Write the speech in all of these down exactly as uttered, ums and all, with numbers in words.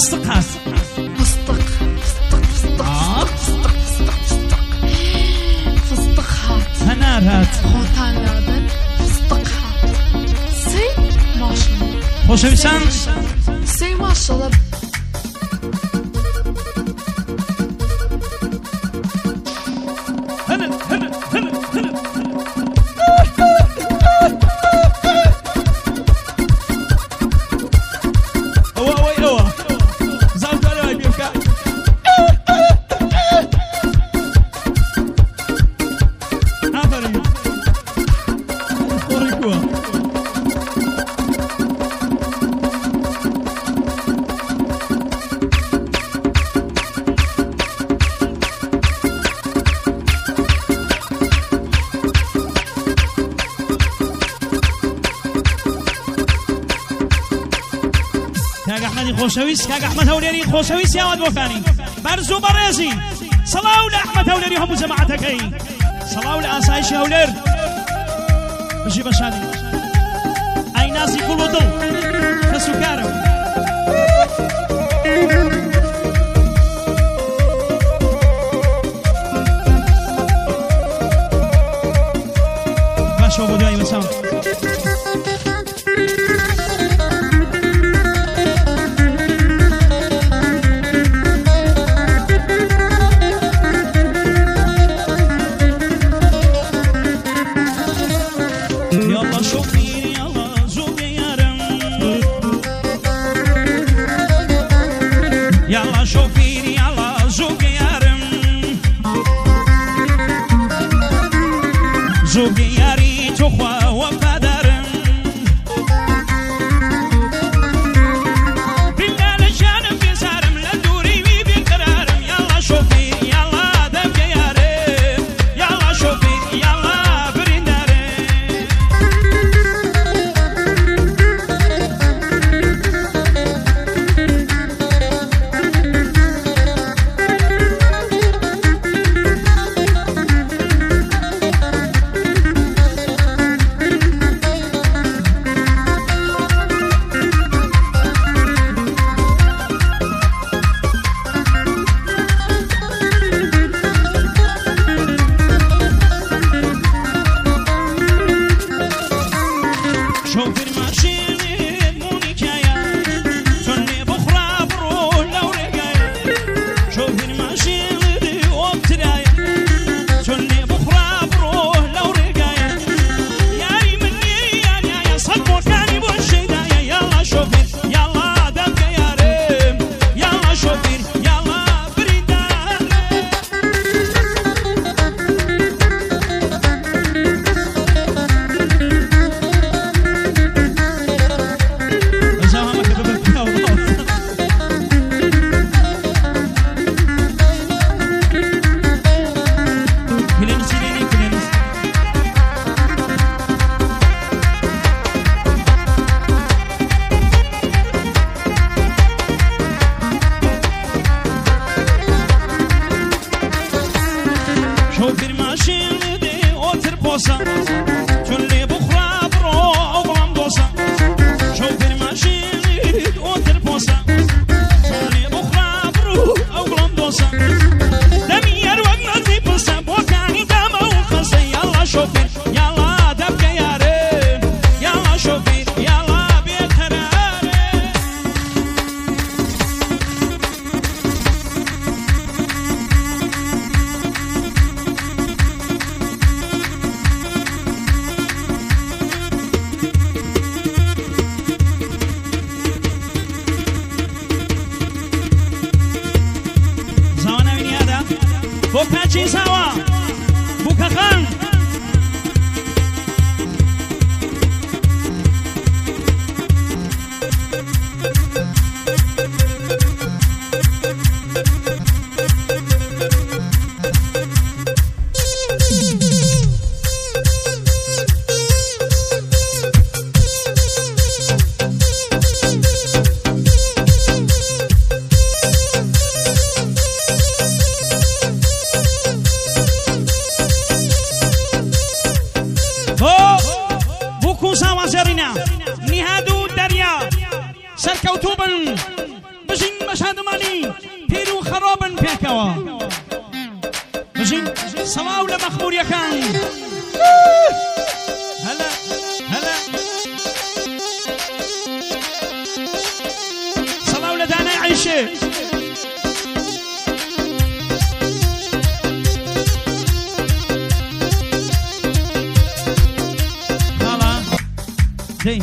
فستق هات فستق فستق فستق آه. فستق فستق فستق فستق هات هنار هات خوتان لادن فستق هات سي ماشالله خۆشەویستان سي ماشالله هەنە هەنە هەنە هەنە ئەوە ئەوەی ئەوە زانکارەوەی پێ بکە ئافەرین خۆڕی کووە کاک ئەحمەدی خۆشەویست کاک ئەحمەد هەولێری خۆشەویست یاوات بۆکانی بەرز و بەڕێزی سەڵاو لە ئەحمەد هەولێری هەموو جەماعەتەکەی سەڵاو لە ئاسایشی هەولێر بژی بە شادی ئای نازی گوڵ و دڵ کەس و کارم باشەوە بۆ دوای بەچاو يلا شوفيني يلا زوقي يا رم يلا شوفيني يلا زوقي يا رم زوقي يا ريت اخوة وفادرم بالله لجانب يسارم لدوري بي بقرارم يلا شوفيني يلا دبقي يا رم يلا شوفيني يلا Bokaci sawa bukakan نهادو دريا سركوتوبن بجين بە شادمانی پیر و خەڕۆبن پێکەوە بژین سەڵاو لە مەخموریەکان هەلا هەلا سەڵاو لە دانای عەیشێ هەڵا دەی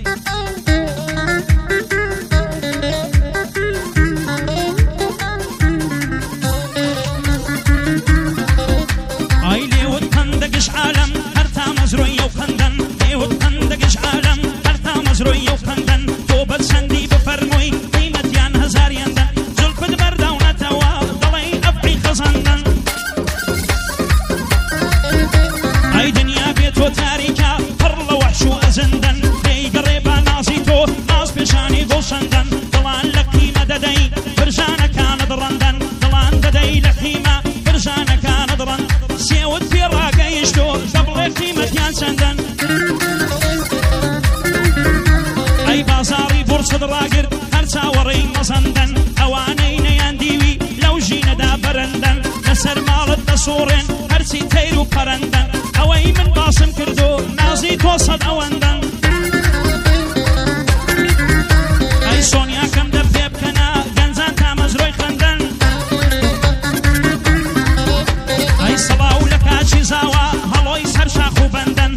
عالم هرتا مزروي وخندن ليوت خندقش عالم هرتا مزروي وخندن تو بسندي بفرموي قيمة يان هزار يندن زلف دبردا ونتوا ضلي أبعي خزندن هاي دنيا بيتو تاريكا فرلا وحشو أزندن لي قريبا ناسيتو ناس بشاني غوشندن ضلان لقيمة ددي فرجانا كان درندن ضلان ددي لقيمة فرجانا كان درن سيود في راقا يشتو قبل قيمة يان سندن أي بازاري فرصة راقر هرسا وري مصندن أوانين يان ديوي لو جينا دا برندن نسر مالت نصورين هرسي تيرو برندن أوي من باسم كردو نازي توصد أوندن أي سونيا كم دبيب كنا جنزان تامزروي خندن أي صلاو لكاشي زاوا هلوي سرشاخو بندن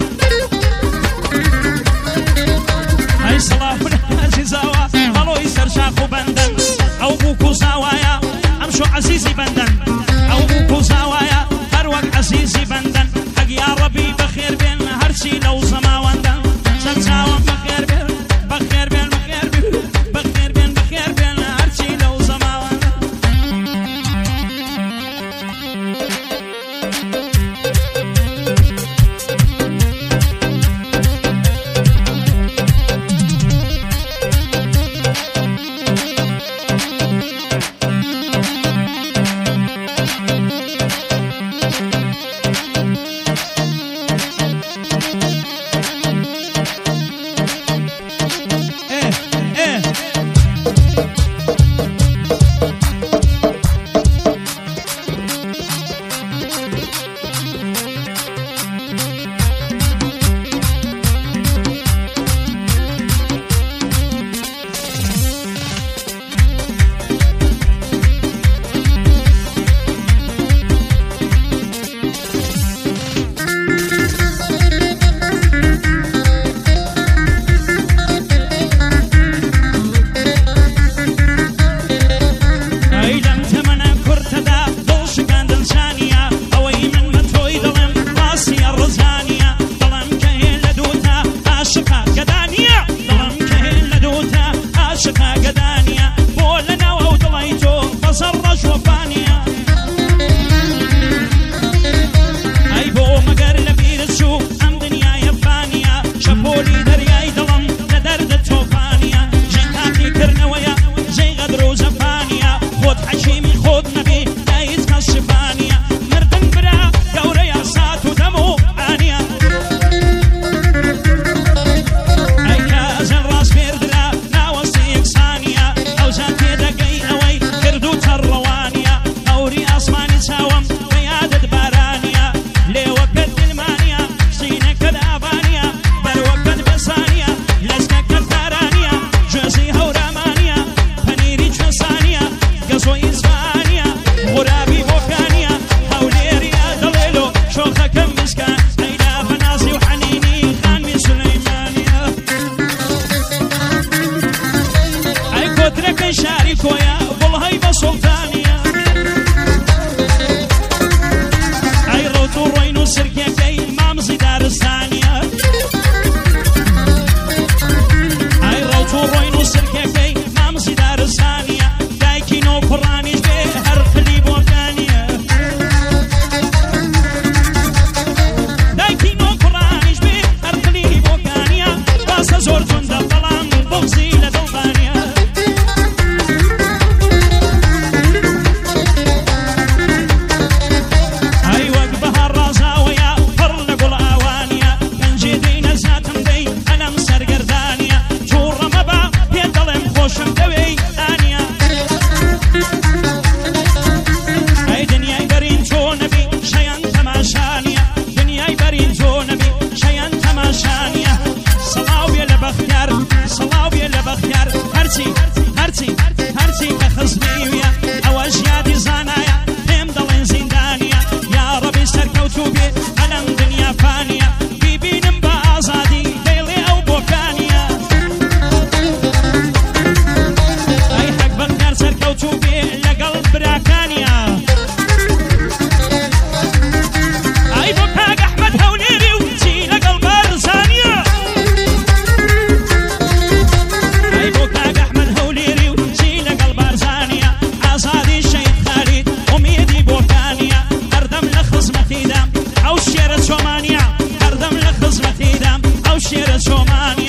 أي صلاو لكاشي زاوا هلوي سرشاخو بندن أو بوكو زاوايا أمشو عزيزي بندن أو بوكو زاوايا هروك عزيزي بندن حق يا ربي بخير بين هرسي لو زماوندن سنساوان بخير بين بخير بين بخير بين بخير بين بخير بين هرسي لو زماوندن رومانيا